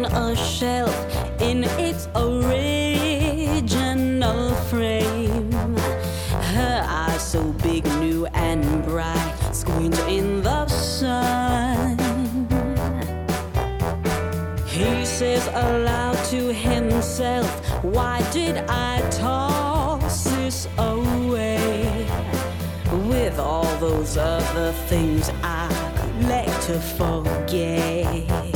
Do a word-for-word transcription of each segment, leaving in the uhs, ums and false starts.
on a shelf in its original frame. Her eyes so big, new and bright, squint in the sun. He says aloud to himself, why did I toss this away? With all those other things I could like to forget.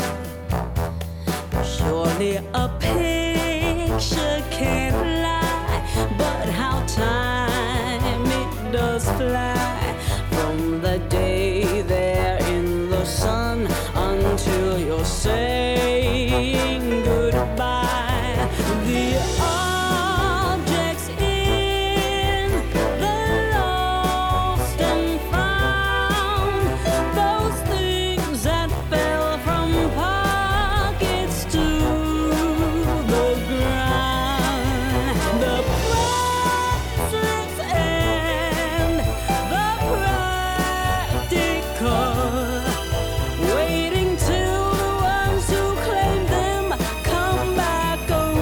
Surely a picture can't lie, but how time it does fly. From the day they're in the sun until you're saying goodbye. The objects in the lost and found, those things that fell from pockets to the ground, the priceless and the practical, waiting till the ones who claim them come back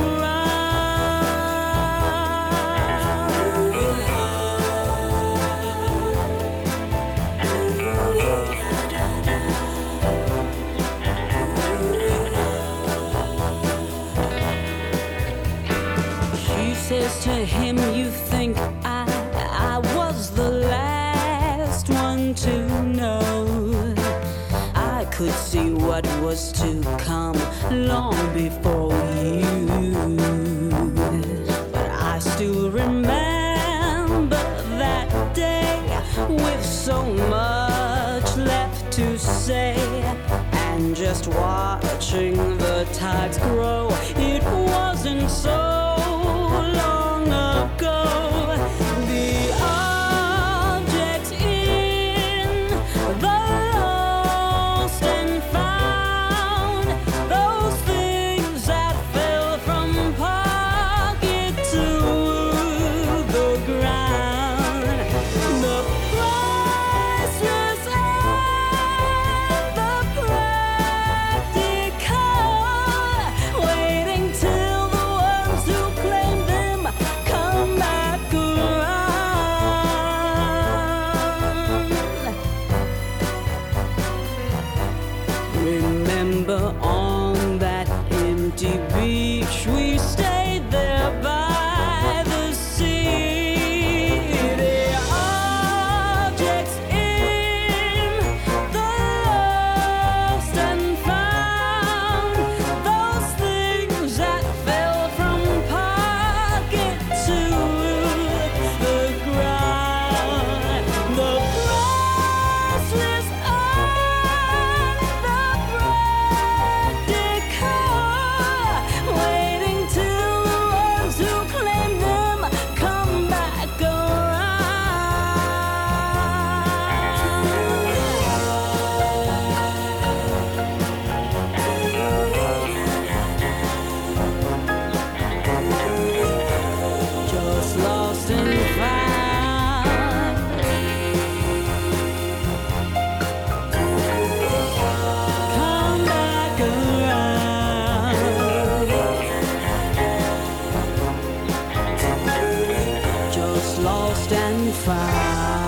around. She says to him, you think I, I was the last one to know. I could see what was to come long before you. But I still remember that day with so much left to say. And just watching the tides grow, it wasn't so long ago. The objects in the lost and found, those things that fell from pocket to the ground, the priceless and the practical, waiting till the ones who claim them come back around. Remember on that empty beach we stayed there by the sea. The objects in the lost and found, those things that fell from pocket to the ground, the priceless and the practical, waiting till the ones who claim them come back around. Just lost and found. Come back around. Just lost and found.